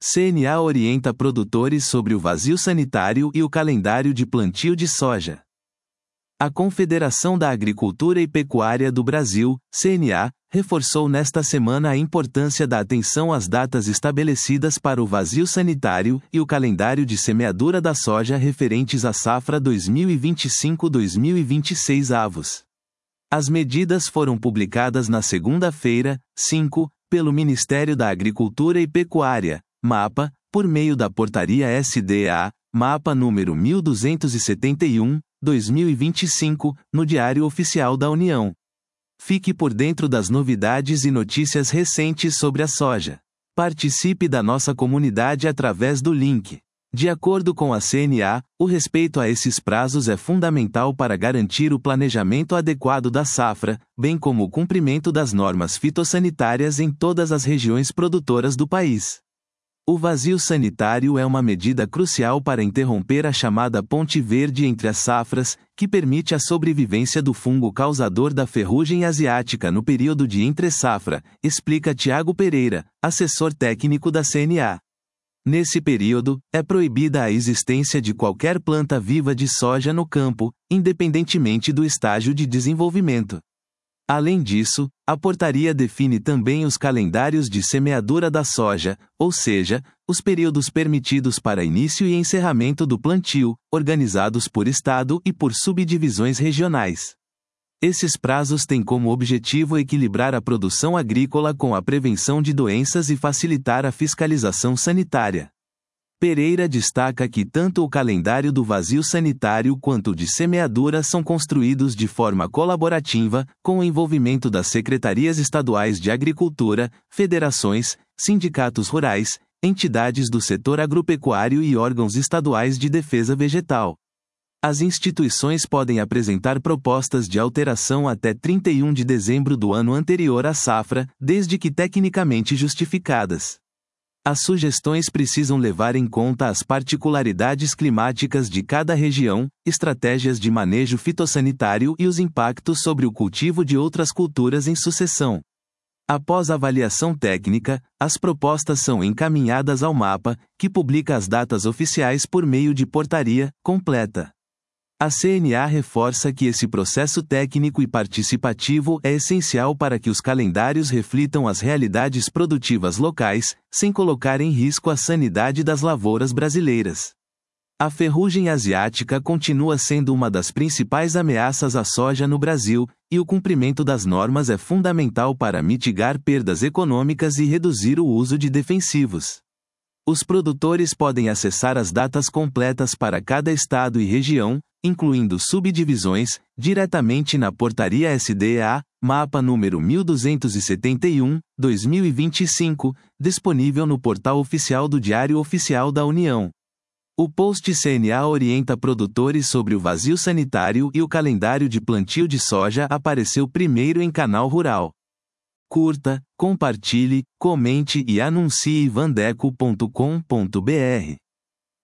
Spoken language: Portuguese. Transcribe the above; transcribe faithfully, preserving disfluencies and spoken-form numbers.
C N A orienta produtores sobre o vazio sanitário e o calendário de plantio de soja. A Confederação da Agricultura e Pecuária do Brasil, C N A, reforçou nesta semana a importância da atenção às datas estabelecidas para o vazio sanitário e o calendário de semeadura da soja referentes à safra dois mil e vinte e cinco a dois mil e vinte e seis avos. As medidas foram publicadas na segunda-feira, cinco, pelo Ministério da Agricultura e Pecuária, MAPA, por meio da Portaria S D A, MAPA número mil duzentos e setenta e um, dois mil e vinte e cinco, no Diário Oficial da União. Fique por dentro das novidades e notícias recentes sobre a soja. Participe da nossa comunidade através do link. De acordo com a C N A, o respeito a esses prazos é fundamental para garantir o planejamento adequado da safra, bem como o cumprimento das normas fitossanitárias em todas as regiões produtoras do país. O vazio sanitário é uma medida crucial para interromper a chamada ponte verde entre as safras, que permite a sobrevivência do fungo causador da ferrugem asiática no período de entre-safra, explica Tiago Pereira, assessor técnico da C N A. Nesse período, é proibida a existência de qualquer planta viva de soja no campo, independentemente do estágio de desenvolvimento. Além disso, a portaria define também os calendários de semeadura da soja, ou seja, os períodos permitidos para início e encerramento do plantio, organizados por estado e por subdivisões regionais. Esses prazos têm como objetivo equilibrar a produção agrícola com a prevenção de doenças e facilitar a fiscalização sanitária. Pereira destaca que tanto o calendário do vazio sanitário quanto o de semeadura são construídos de forma colaborativa, com o envolvimento das secretarias estaduais de agricultura, federações, sindicatos rurais, entidades do setor agropecuário e órgãos estaduais de defesa vegetal. As instituições podem apresentar propostas de alteração até trinta e um de dezembro do ano anterior à safra, desde que tecnicamente justificadas. As sugestões precisam levar em conta as particularidades climáticas de cada região, estratégias de manejo fitossanitário e os impactos sobre o cultivo de outras culturas em sucessão. Após avaliação técnica, as propostas são encaminhadas ao MAPA, que publica as datas oficiais por meio de portaria completa. A C N A reforça que esse processo técnico e participativo é essencial para que os calendários reflitam as realidades produtivas locais, sem colocar em risco a sanidade das lavouras brasileiras. A ferrugem asiática continua sendo uma das principais ameaças à soja no Brasil, e o cumprimento das normas é fundamental para mitigar perdas econômicas e reduzir o uso de defensivos. Os produtores podem acessar as datas completas para cada estado e região, incluindo subdivisões, diretamente na Portaria S D A, MAPA número mil duzentos e setenta e um, dois mil e vinte e cinco, disponível no portal oficial do Diário Oficial da União. O post C N A orienta produtores sobre o vazio sanitário e o calendário de plantio de soja apareceu primeiro em Canal Rural. Curta, compartilhe, comente e anuncie vandeco ponto com ponto br.